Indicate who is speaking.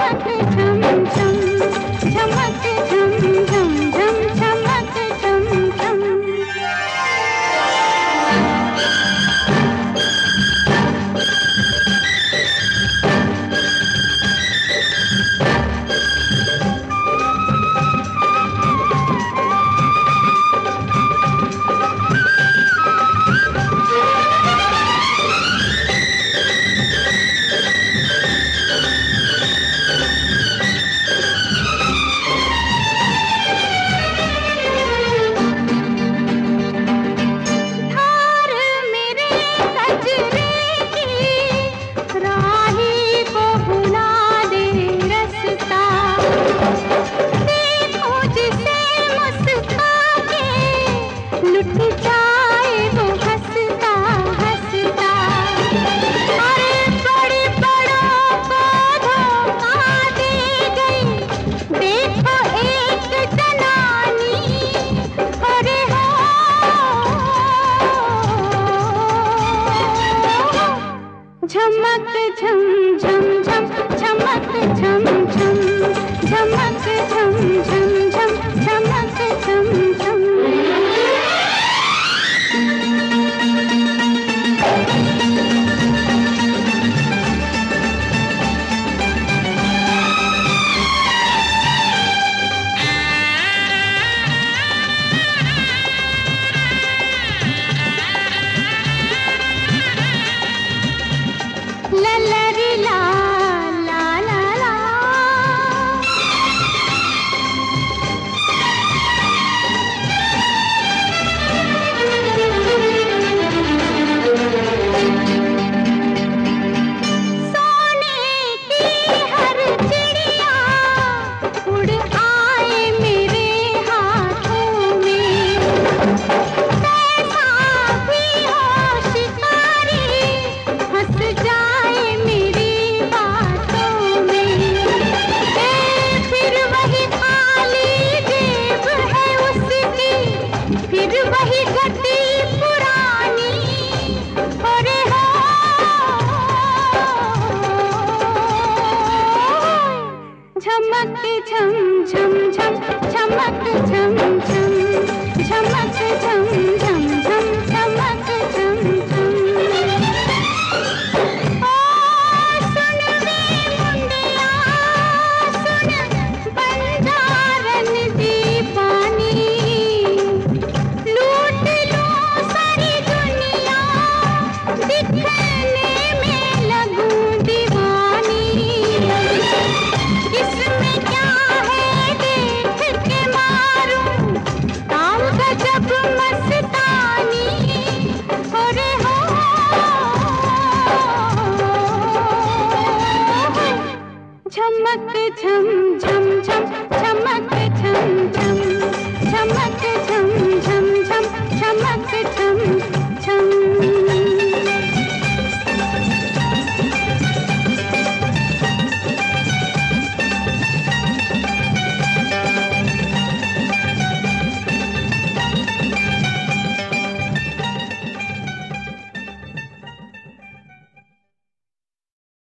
Speaker 1: झमक झम झम, झमक झम झम झम, झमक झम झम। झमक झम झम झम, झमक झम झम, झमक झम झम झम, झमक झम झम। ललरी ला ला ला ला, सोने की हर चिड़िया उड़ आए मेरे हाथों में। कैसा भी हो शिकारी हंस जाए मेरी बातों में। फिर वही खाली जेब है उसकी, फिर वही गति पुरानी। अरे हो झमक झम झम झम, झमक झम झम, झमक झम झम झम, झमक झम झम। सुन वे मुंडिया सुन, बंजारन दीवानी। लूट लो सारी दुनिया, दिखने में लगूं दीवानी। इसमें क्या है देख के मारूं, ताल गजब मस्तानी। अरे हो झमक झम